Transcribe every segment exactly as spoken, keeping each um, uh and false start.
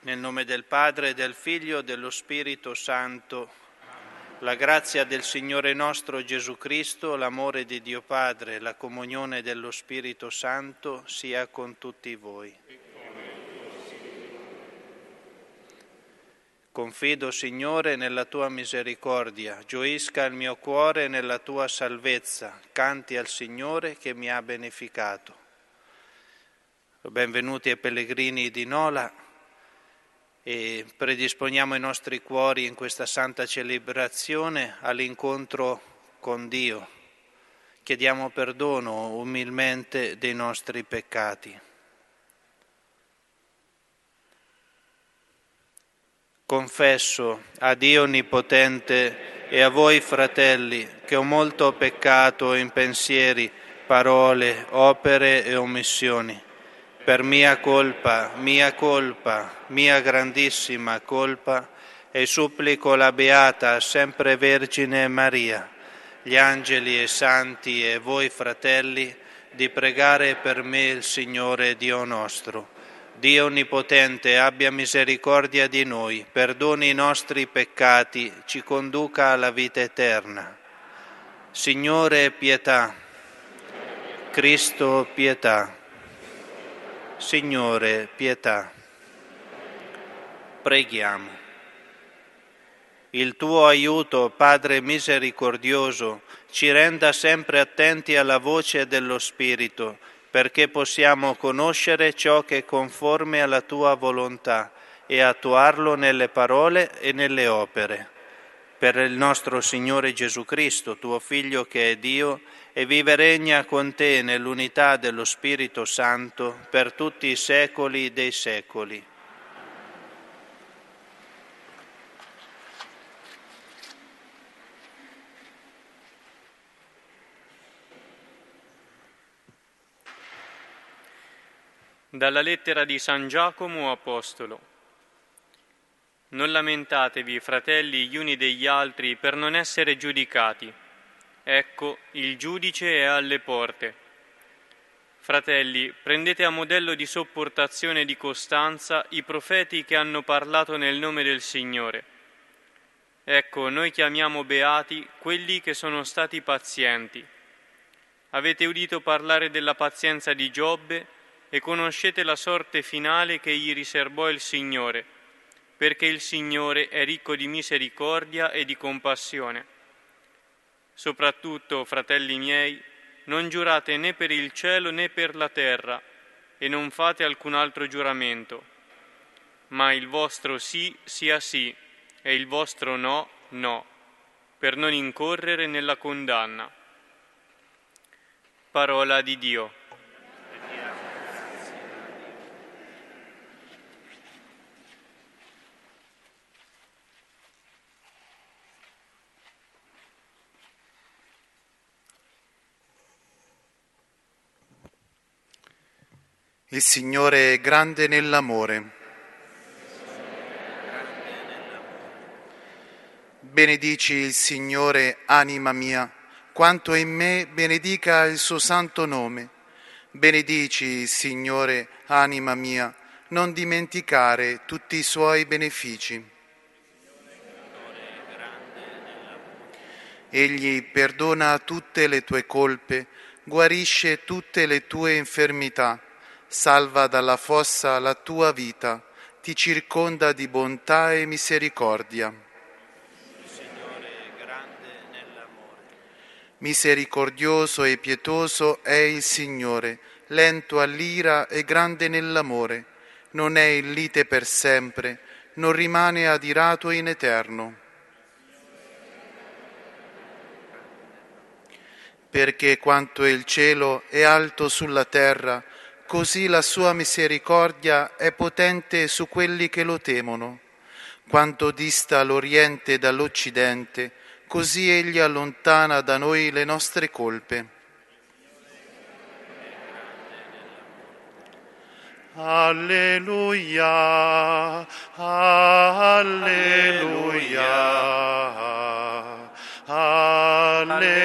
Nel nome del Padre, del Figlio e dello Spirito Santo, la grazia del Signore nostro Gesù Cristo, l'amore di Dio Padre, la comunione dello Spirito Santo sia con tutti voi. Confido, Signore, nella Tua misericordia, gioisca il mio cuore nella Tua salvezza, canti al Signore che mi ha beneficato. Benvenuti ai pellegrini di Nola. E predisponiamo i nostri cuori in questa santa celebrazione all'incontro con Dio. Chiediamo perdono umilmente dei nostri peccati. Confesso a Dio Onnipotente e a voi, fratelli, che ho molto peccato in pensieri, parole, opere e omissioni. Per mia colpa, mia colpa, mia grandissima colpa, e supplico la Beata Sempre Vergine Maria, gli angeli e santi e voi fratelli, di pregare per me il Signore Dio nostro. Dio Onnipotente abbia misericordia di noi, perdoni i nostri peccati, ci conduca alla vita eterna. Signore, pietà. Cristo, pietà. Signore, pietà. Preghiamo. Il tuo aiuto, Padre misericordioso, ci renda sempre attenti alla voce dello Spirito, perché possiamo conoscere ciò che è conforme alla tua volontà e attuarlo nelle parole e nelle opere. Per il nostro Signore Gesù Cristo, tuo Figlio che è Dio, e vive e regna con te nell'unità dello Spirito Santo per tutti i secoli dei secoli. Dalla lettera di San Giacomo Apostolo. Non lamentatevi, fratelli, gli uni degli altri per non essere giudicati. Ecco, il giudice è alle porte. Fratelli, prendete a modello di sopportazione e di costanza i profeti che hanno parlato nel nome del Signore. Ecco, noi chiamiamo beati quelli che sono stati pazienti. Avete udito parlare della pazienza di Giobbe e conoscete la sorte finale che gli riservò il Signore, perché il Signore è ricco di misericordia e di compassione. Soprattutto, fratelli miei, non giurate né per il cielo né per la terra, e non fate alcun altro giuramento, ma il vostro sì sia sì, e il vostro no, no, per non incorrere nella condanna. Parola di Dio. Il Signore è grande nell'amore. Benedici il Signore, anima mia, quanto è in me, benedica il suo santo nome. Benedici il Signore, anima mia, non dimenticare tutti i suoi benefici. Egli perdona tutte le tue colpe, guarisce tutte le tue infermità, salva dalla fossa la tua vita, ti circonda di bontà e misericordia. Il Signore è grande nell'amore. Misericordioso e pietoso è il Signore, lento all'ira e grande nell'amore, non è in lite per sempre, non rimane adirato in eterno. Perché quanto il cielo è alto sulla terra, così la sua misericordia è potente su quelli che lo temono. Quanto dista l'Oriente dall'Occidente, così egli allontana da noi le nostre colpe. Alleluia, alleluia,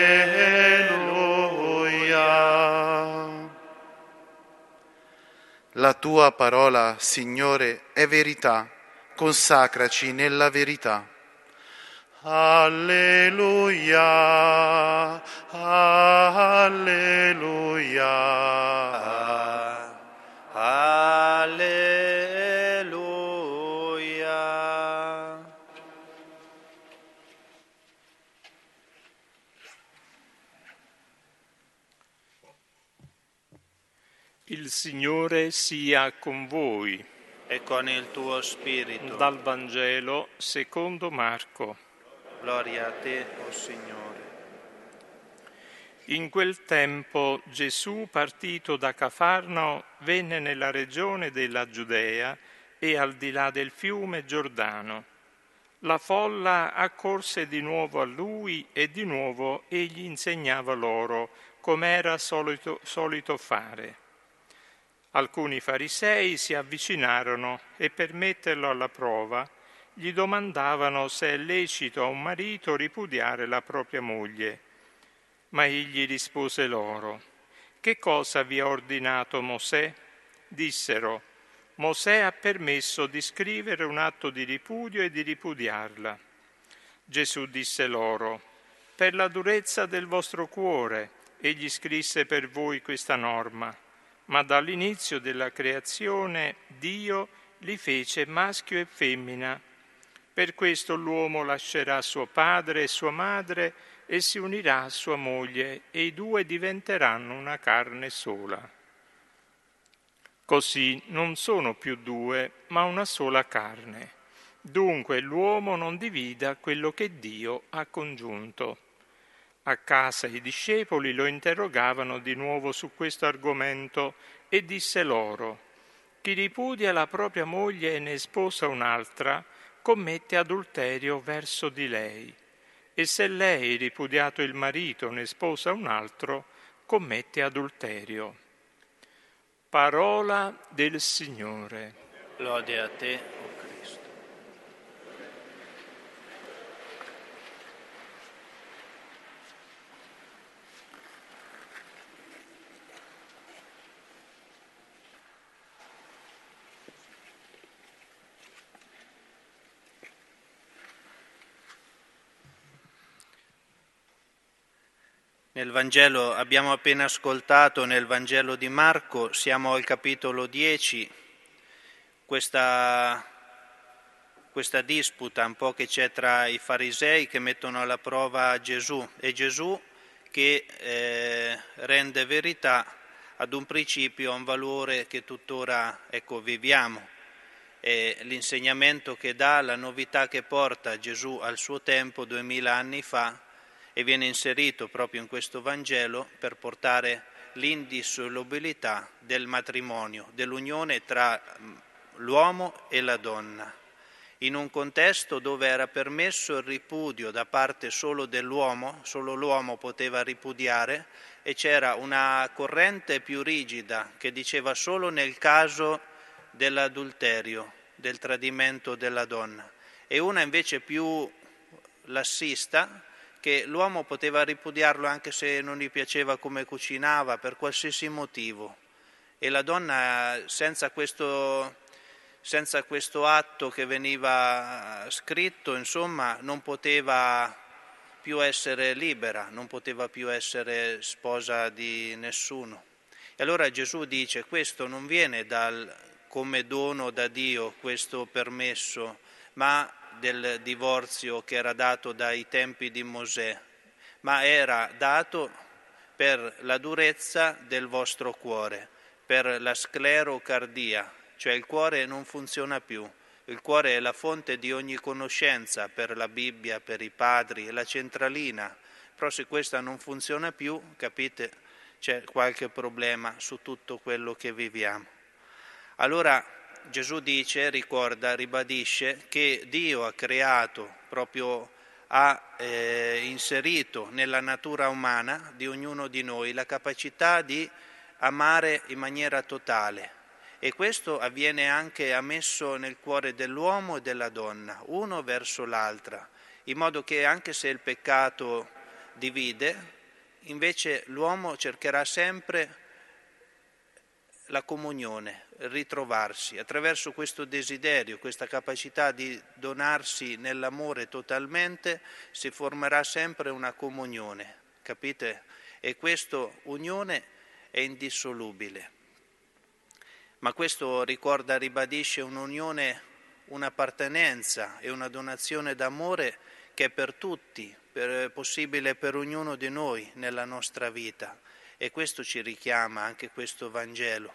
alleluia. La tua parola, Signore, è verità, consacraci nella verità. Alleluia, alleluia, alleluia. Il Signore sia con voi. E con il tuo spirito. Dal Vangelo secondo Marco. Gloria a te, o Signore. In quel tempo Gesù, partito da Cafarnao, venne nella regione della Giudea e al di là del fiume Giordano. La folla accorse di nuovo a lui e di nuovo egli insegnava loro, come era solito, solito fare. Alcuni farisei si avvicinarono e per metterlo alla prova gli domandavano se è lecito a un marito ripudiare la propria moglie. Ma egli rispose loro: «Che cosa vi ha ordinato Mosè?» Dissero: «Mosè ha permesso di scrivere un atto di ripudio e di ripudiarla». Gesù disse loro: «Per la durezza del vostro cuore egli scrisse per voi questa norma, ma dall'inizio della creazione Dio li fece maschio e femmina. Per questo l'uomo lascerà suo padre e sua madre e si unirà a sua moglie e i due diventeranno una carne sola. Così non sono più due, ma una sola carne. Dunque l'uomo non divida quello che Dio ha congiunto». A casa i discepoli lo interrogavano di nuovo su questo argomento e disse loro: «Chi ripudia la propria moglie e ne sposa un'altra, commette adulterio verso di lei. E se lei, ripudiato il marito, ne sposa un altro, commette adulterio». Parola del Signore. Lode a te, o Cristo. Nel Vangelo abbiamo appena ascoltato, nel Vangelo di Marco, siamo al capitolo dieci, questa, questa disputa un po' che c'è tra i farisei che mettono alla prova Gesù e Gesù che eh, rende verità ad un principio, a un valore che tuttora ecco, viviamo. E l'insegnamento che dà, la novità che porta Gesù al suo tempo, duemila anni fa, e viene inserito proprio in questo Vangelo per portare l'indissolubilità del matrimonio, dell'unione tra l'uomo e la donna, in un contesto dove era permesso il ripudio da parte solo dell'uomo, solo l'uomo poteva ripudiare, e c'era una corrente più rigida che diceva solo nel caso dell'adulterio, del tradimento della donna, e una invece più lassista, che l'uomo poteva ripudiarlo anche se non gli piaceva come cucinava, per qualsiasi motivo, e la donna senza questo, senza questo atto che veniva scritto, insomma, non poteva più essere libera, non poteva più essere sposa di nessuno. E allora Gesù dice: questo non viene dal, come dono da Dio, questo permesso, ma del divorzio che era dato dai tempi di Mosè, ma era dato per la durezza del vostro cuore, per la sclerocardia, cioè il cuore non funziona più. Il cuore è la fonte di ogni conoscenza per la Bibbia, per i padri, è la centralina, però se questa non funziona più, capite, c'è qualche problema su tutto quello che viviamo. Allora Gesù dice, ricorda, ribadisce che Dio ha creato, proprio ha eh, inserito nella natura umana di ognuno di noi la capacità di amare in maniera totale, e questo avviene anche ammesso nel cuore dell'uomo e della donna, uno verso l'altra, in modo che anche se il peccato divide, invece l'uomo cercherà sempre la comunione, ritrovarsi. Attraverso questo desiderio, questa capacità di donarsi nell'amore totalmente, si formerà sempre una comunione, capite? E questa unione è indissolubile. Ma questo ricorda, ribadisce un'unione, un'appartenenza e una donazione d'amore che è per tutti, per, possibile per ognuno di noi nella nostra vita. E questo ci richiama anche questo Vangelo.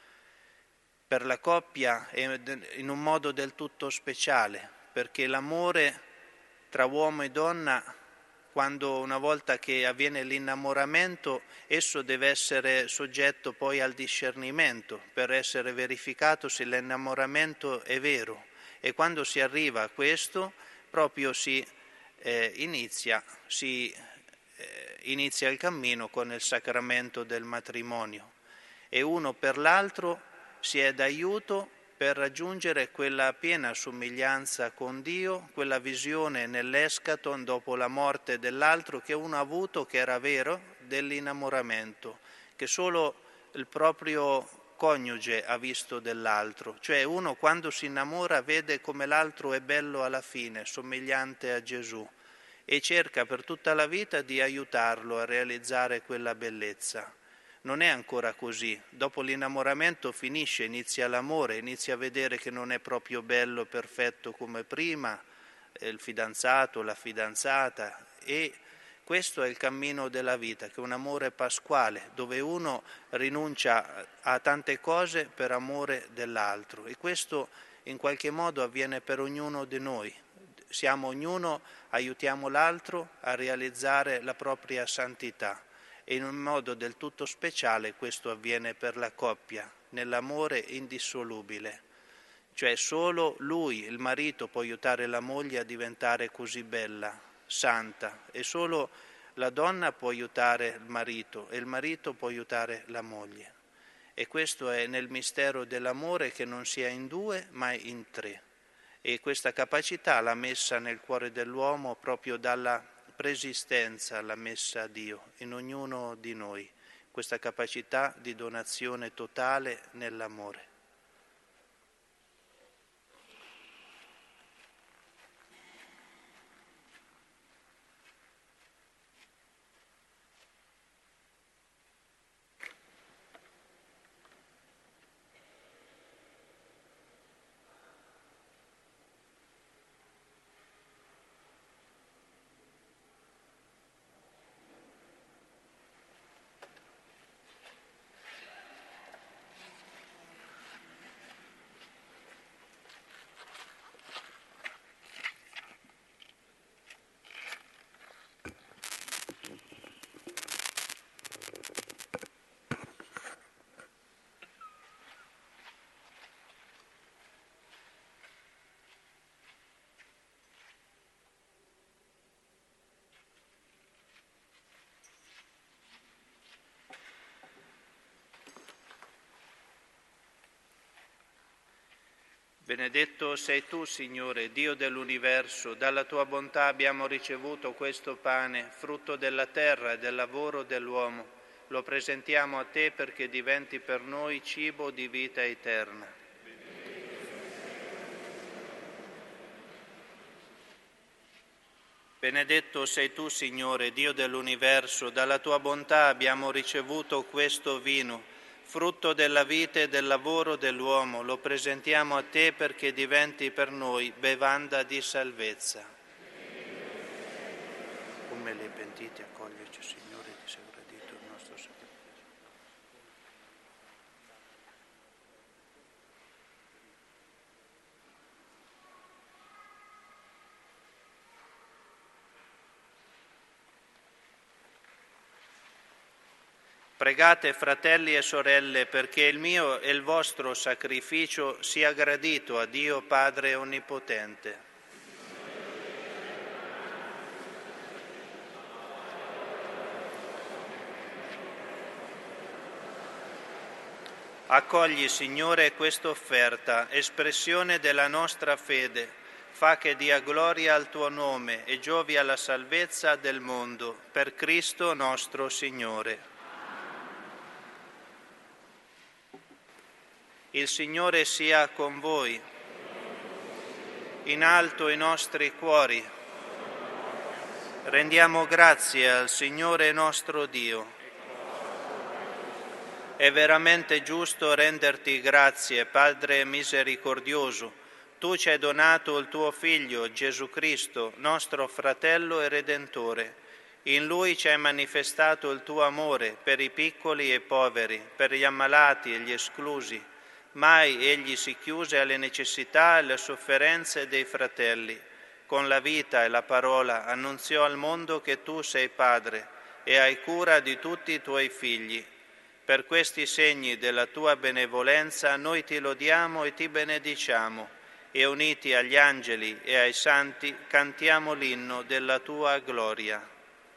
Per la coppia è in un modo del tutto speciale, perché l'amore tra uomo e donna, quando una volta che avviene l'innamoramento, esso deve essere soggetto poi al discernimento per essere verificato se l'innamoramento è vero. E quando si arriva a questo, proprio si eh, inizia, si eh, inizia il cammino con il sacramento del matrimonio. E uno per l'altro si è d'aiuto per raggiungere quella piena somiglianza con Dio, quella visione nell'eschaton dopo la morte dell'altro che uno ha avuto, che era vero, dell'innamoramento, che solo il proprio coniuge ha visto dell'altro. Cioè uno quando si innamora vede come l'altro è bello alla fine, somigliante a Gesù, e cerca per tutta la vita di aiutarlo a realizzare quella bellezza. Non è ancora così. Dopo l'innamoramento finisce, inizia l'amore, inizia a vedere che non è proprio bello, perfetto come prima, il fidanzato, la fidanzata, e questo è il cammino della vita, che è un amore pasquale, dove uno rinuncia a tante cose per amore dell'altro, e questo in qualche modo avviene per ognuno di noi. Siamo ognuno, aiutiamo l'altro a realizzare la propria santità. E in un modo del tutto speciale questo avviene per la coppia, nell'amore indissolubile. Cioè solo lui, il marito, può aiutare la moglie a diventare così bella, santa, e solo la donna può aiutare il marito e il marito può aiutare la moglie. E questo è nel mistero dell'amore, che non sia in due ma in tre. E questa capacità l'ha messa nel cuore dell'uomo proprio dalla preesistenza, l'ha messa a Dio in ognuno di noi, questa capacità di donazione totale nell'amore. Benedetto sei tu, Signore, Dio dell'universo, dalla tua bontà abbiamo ricevuto questo pane, frutto della terra e del lavoro dell'uomo. Lo presentiamo a te perché diventi per noi cibo di vita eterna. Benedetto sei tu, Signore, Dio dell'universo, dalla tua bontà abbiamo ricevuto questo vino, frutto della vita e del lavoro dell'uomo, lo presentiamo a te perché diventi per noi bevanda di salvezza. Come le pentite accoglierci, Signore, ti sia gradito il nostro sacrificio. Pregate, fratelli e sorelle, perché il mio e il vostro sacrificio sia gradito a Dio Padre Onnipotente. Accogli, Signore, questa offerta, espressione della nostra fede. Fa che dia gloria al tuo nome e giovi alla salvezza del mondo. Per Cristo nostro Signore. Il Signore sia con voi. In alto i nostri cuori. Rendiamo grazie al Signore nostro Dio. È veramente giusto renderti grazie, Padre misericordioso. Tu ci hai donato il tuo Figlio, Gesù Cristo, nostro fratello e Redentore. In Lui ci hai manifestato il tuo amore per i piccoli e poveri, per gli ammalati e gli esclusi. Mai egli si chiuse alle necessità e alle sofferenze dei fratelli. Con la vita e la parola annunziò al mondo che tu sei Padre e hai cura di tutti i tuoi figli. Per questi segni della tua benevolenza noi ti lodiamo e ti benediciamo e uniti agli angeli e ai santi cantiamo l'inno della tua gloria.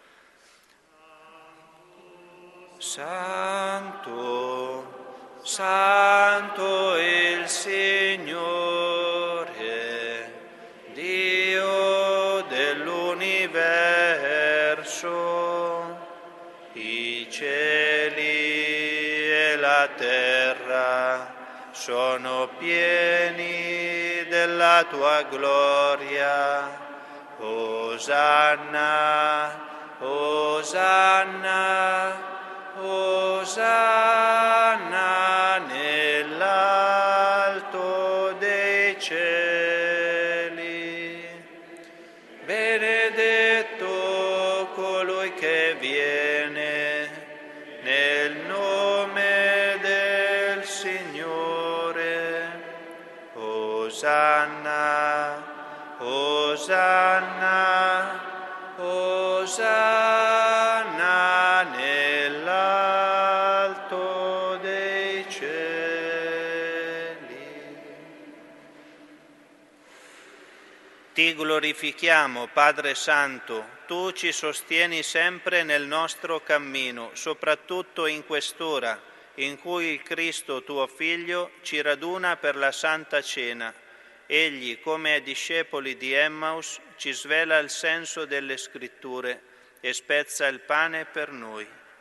Santo, Santo il Signore, Dio dell'universo, i cieli e la terra sono pieni della tua gloria. Osanna, Osanna, Osanna nell'alto dei cieli. Benedetto colui che viene nel nome del Signore. Osanna, Osanna, Osanna nell'alto dei cieli. Ti glorifichiamo, Padre Santo, tu ci sostieni sempre nel nostro cammino, soprattutto in quest'ora in cui il Cristo, tuo Figlio, ci raduna per la Santa Cena. Egli, come ai discepoli di Emmaus, ci svela il senso delle Scritture e spezza il pane per noi.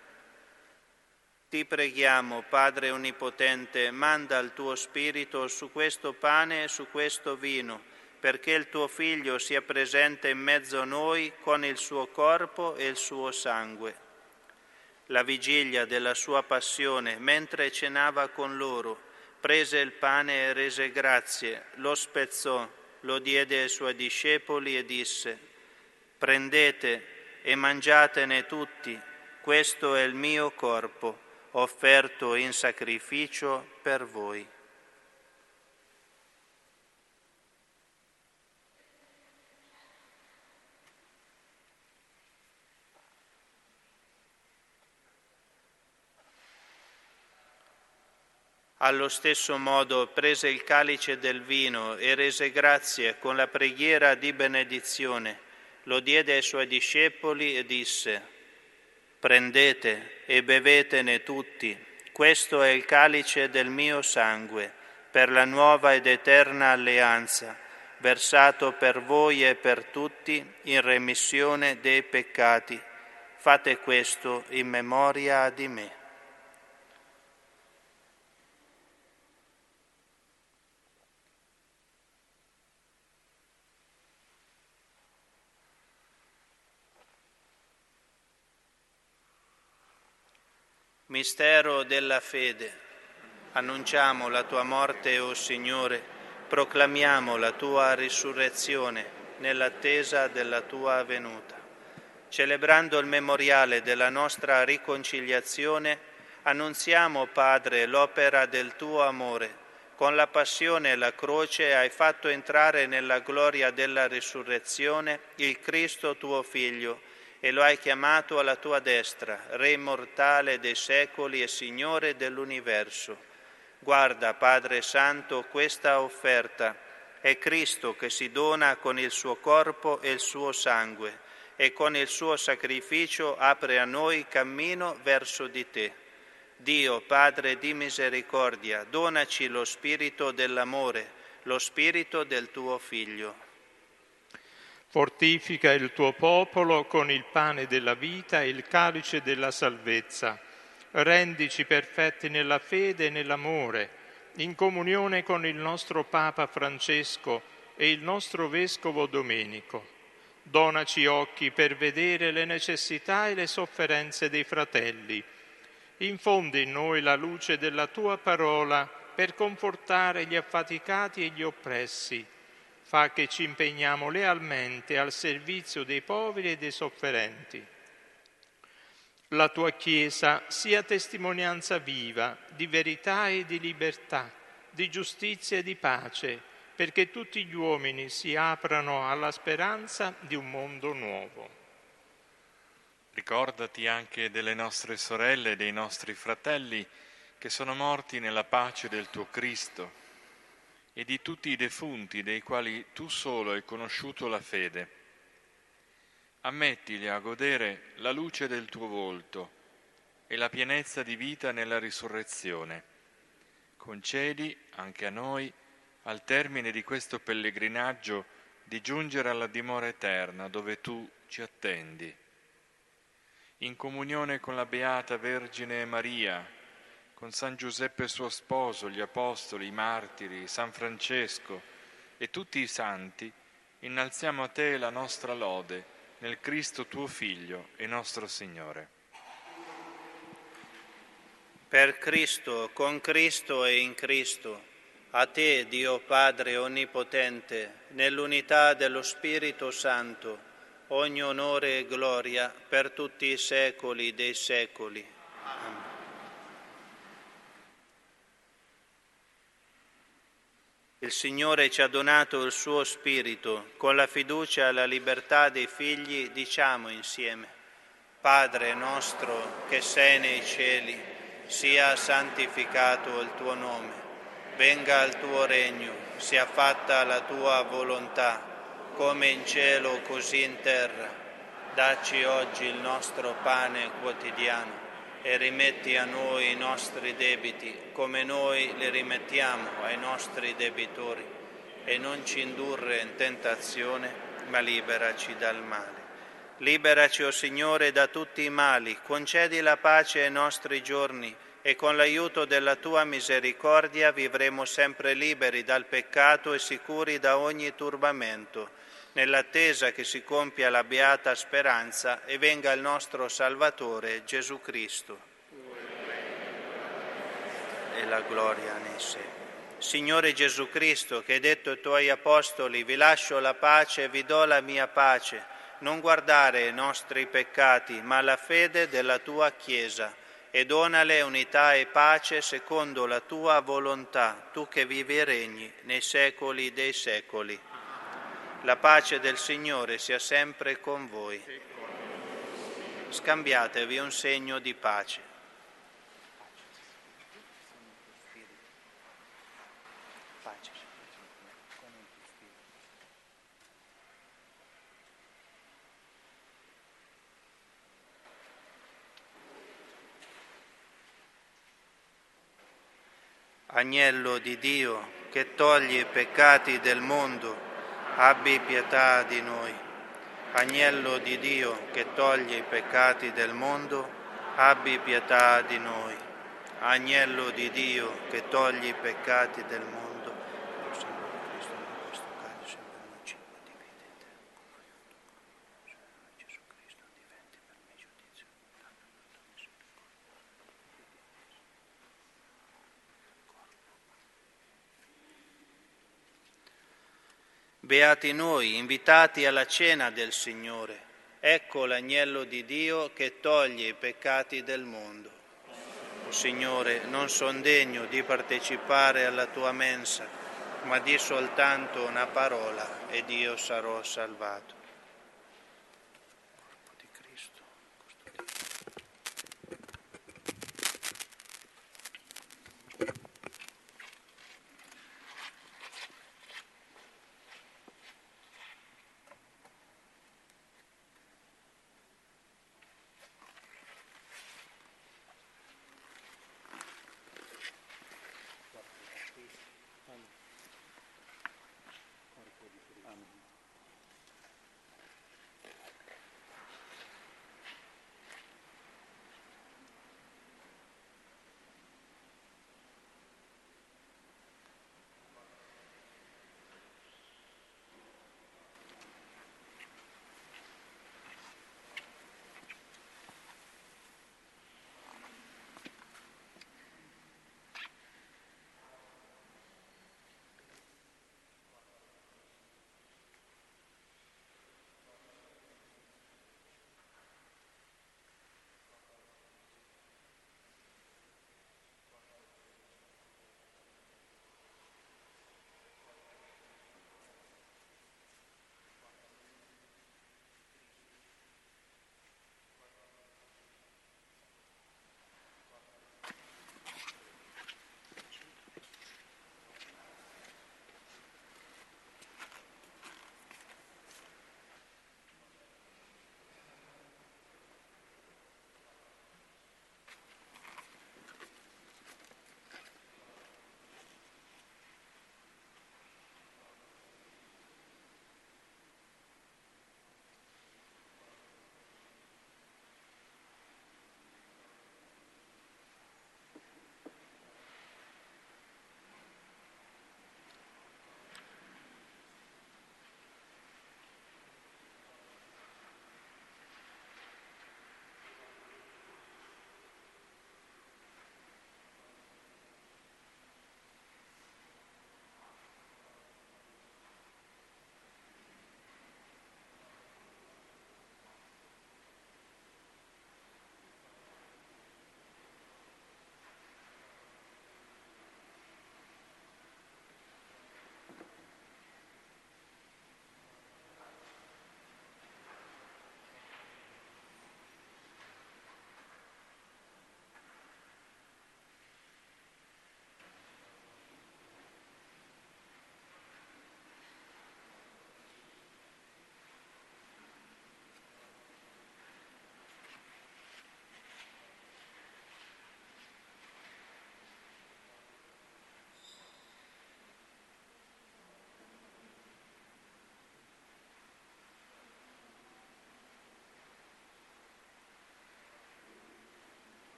Ti preghiamo, Padre Onnipotente, manda il tuo Spirito su questo pane e su questo vino, perché il tuo Figlio sia presente in mezzo a noi con il suo corpo e il suo sangue. La vigilia della sua passione, mentre cenava con loro, prese il pane e rese grazie, lo spezzò, lo diede ai suoi discepoli e disse: «Prendete e mangiatene tutti, questo è il mio corpo, offerto in sacrificio per voi». Allo stesso modo prese il calice del vino e rese grazie con la preghiera di benedizione, lo diede ai suoi discepoli e disse: «Prendete e bevetene tutti, questo è il calice del mio sangue, per la nuova ed eterna alleanza, versato per voi e per tutti in remissione dei peccati. Fate questo in memoria di me». Mistero della fede. Annunciamo la tua morte, o Signore, proclamiamo la tua risurrezione nell'attesa della tua venuta. Celebrando il memoriale della nostra riconciliazione, annunziamo, Padre, l'opera del tuo amore. Con la passione e la croce hai fatto entrare nella gloria della risurrezione il Cristo tuo Figlio, e lo hai chiamato alla tua destra, Re immortale dei secoli e Signore dell'universo. Guarda, Padre Santo, questa offerta. È Cristo che si dona con il suo corpo e il suo sangue, e con il suo sacrificio apre a noi cammino verso di te. Dio, Padre di misericordia, donaci lo spirito dell'amore, lo spirito del tuo Figlio. Fortifica il tuo popolo con il pane della vita e il calice della salvezza. Rendici perfetti nella fede e nell'amore in comunione con il nostro Papa Francesco e il nostro Vescovo Domenico. Donaci occhi per vedere le necessità e le sofferenze dei fratelli. Infondi in noi la luce della Tua parola per confortare gli affaticati e gli oppressi. Fa che ci impegniamo lealmente al servizio dei poveri e dei sofferenti. La Tua Chiesa sia testimonianza viva di verità e di libertà, di giustizia e di pace, perché tutti gli uomini si aprano alla speranza di un mondo nuovo. Ricordati anche delle nostre sorelle e dei nostri fratelli che sono morti nella pace del tuo Cristo e di tutti i defunti dei quali tu solo hai conosciuto la fede. Ammettili a godere la luce del tuo volto e la pienezza di vita nella risurrezione. Concedi anche a noi, al termine di questo pellegrinaggio, di giungere alla dimora eterna dove tu ci attendi. In comunione con la Beata Vergine Maria, con San Giuseppe suo sposo, gli Apostoli, i Martiri, San Francesco e tutti i santi, innalziamo a te la nostra lode nel Cristo tuo Figlio e nostro Signore. Per Cristo, con Cristo e in Cristo, a te, Dio Padre Onnipotente, nell'unità dello Spirito Santo, ogni onore e gloria per tutti i secoli dei secoli. Amen. Il Signore ci ha donato il suo Spirito, con la fiducia alla libertà dei figli diciamo insieme: Padre nostro che sei nei cieli, sia santificato il tuo nome. Venga il tuo regno, sia fatta la tua volontà, come in cielo così in terra. Dacci oggi il nostro pane quotidiano e rimetti a noi i nostri debiti, come noi li rimettiamo ai nostri debitori. E non ci indurre in tentazione, ma liberaci dal male. Liberaci, o Signore, da tutti i mali, concedi la pace ai nostri giorni, e con l'aiuto della Tua misericordia vivremo sempre liberi dal peccato e sicuri da ogni turbamento, nell'attesa che si compia la beata speranza e venga il nostro Salvatore Gesù Cristo. E la gloria nei cieli. Signore Gesù Cristo, che hai detto ai Tuoi Apostoli: vi lascio la pace e vi do la mia pace, non guardare i nostri peccati, ma la fede della Tua Chiesa, e donale unità e pace secondo la Tua volontà, Tu che vivi e regni nei secoli dei secoli. La pace del Signore sia sempre con voi. Scambiatevi un segno di pace. Agnello di Dio, che togli i peccati del mondo, abbi pietà di noi. Agnello di Dio, che togli i peccati del mondo, abbi pietà di noi. Agnello di Dio, che togli i peccati del mondo, Signore Cristo, in questo caso per noi cibo di vita eterna. Gesù Cristo, diventi per me giudizio. Beati noi, invitati alla cena del Signore. Ecco l'agnello di Dio che toglie i peccati del mondo. O Signore, non son degno di partecipare alla tua mensa, ma di soltanto una parola ed io sarò salvato. Corpo di Cristo,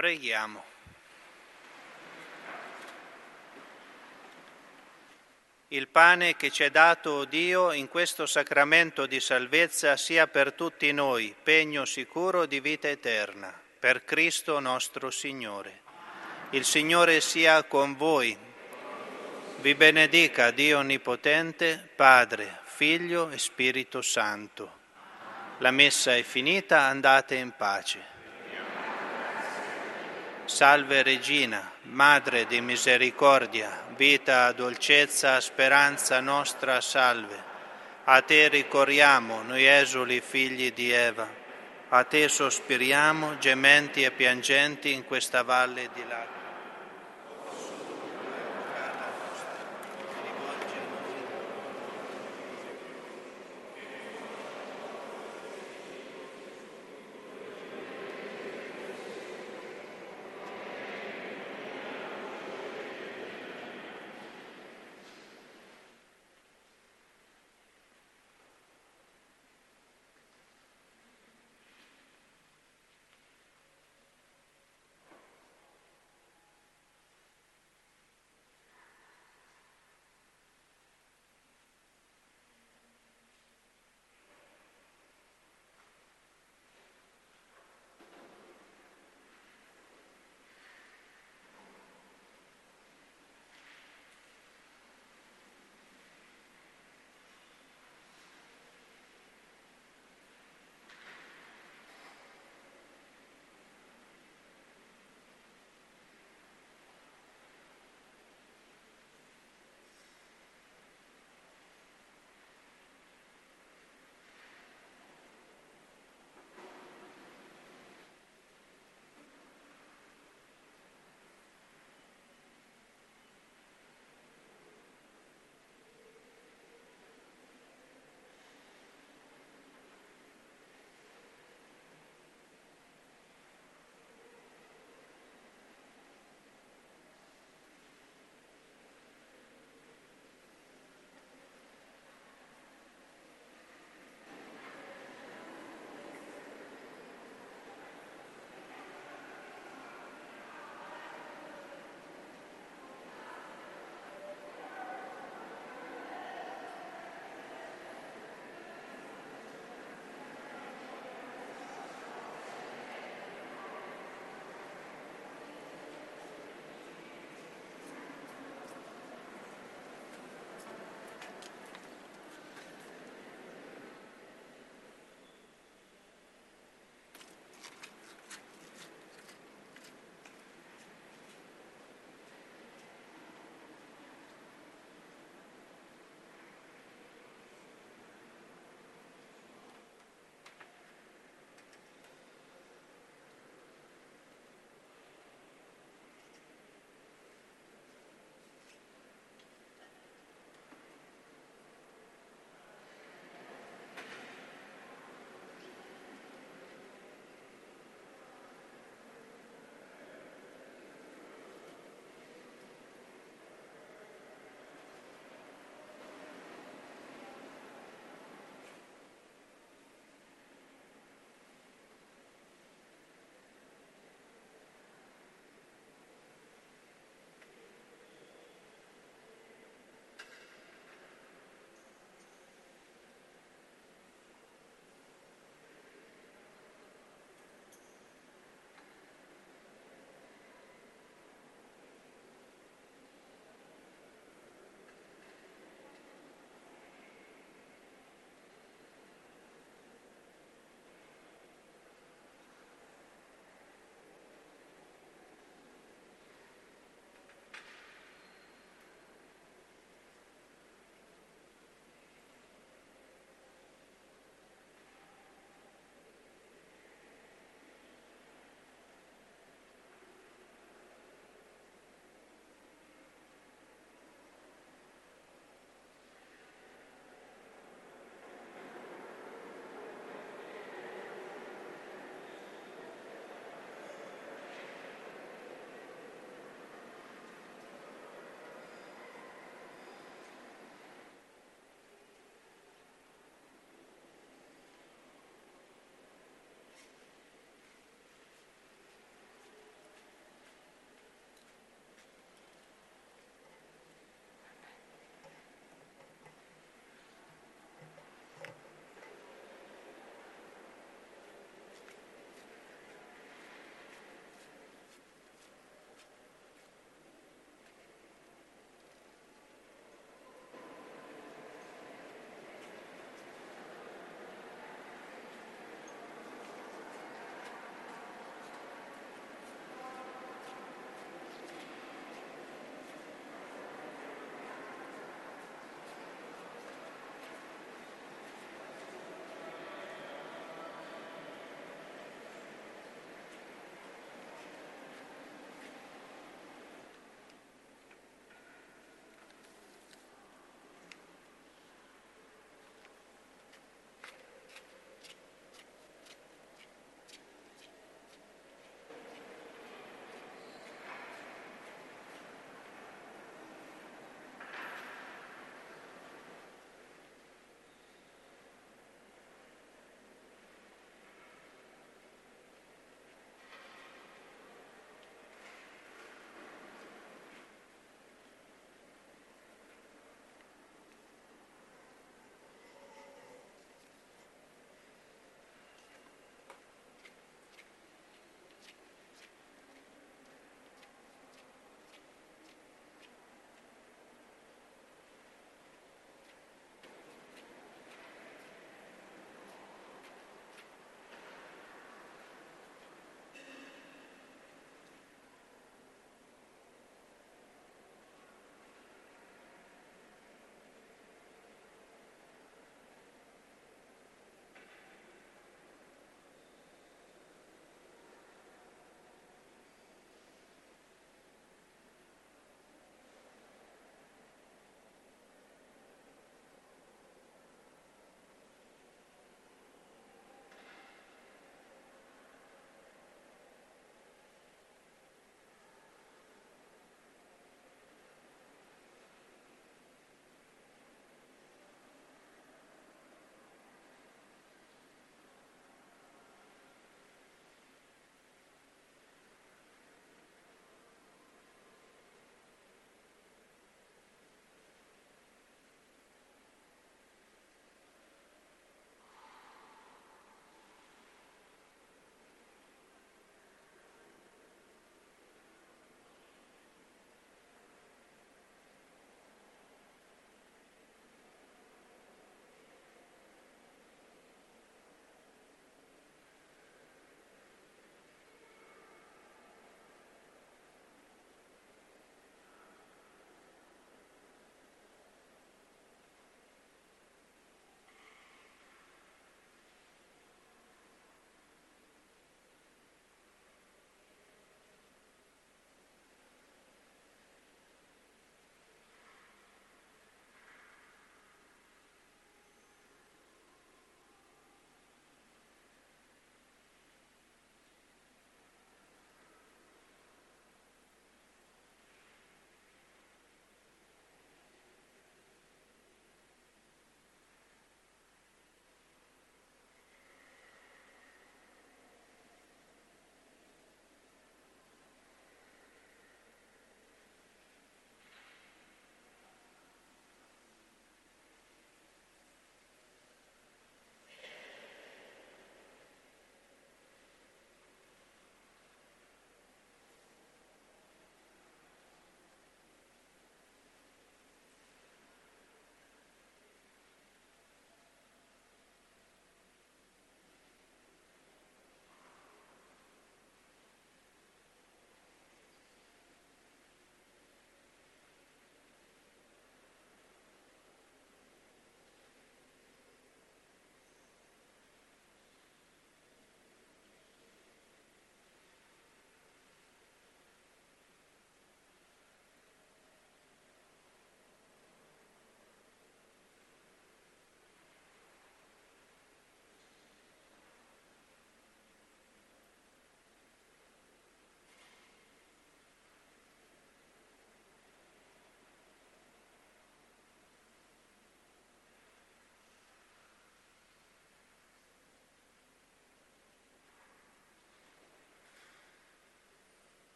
Preghiamo. Il pane che ci è dato, o Dio, in questo sacramento di salvezza sia per tutti noi pegno sicuro di vita eterna, per Cristo nostro Signore. Il Signore sia con voi. Vi benedica Dio Onnipotente, Padre, Figlio e Spirito Santo. La messa è finita, andate in pace. Salve Regina, Madre di misericordia, vita, dolcezza, speranza nostra, salve. A te ricorriamo, noi esuli figli di Eva. A te sospiriamo, gementi e piangenti in questa valle di lacrime.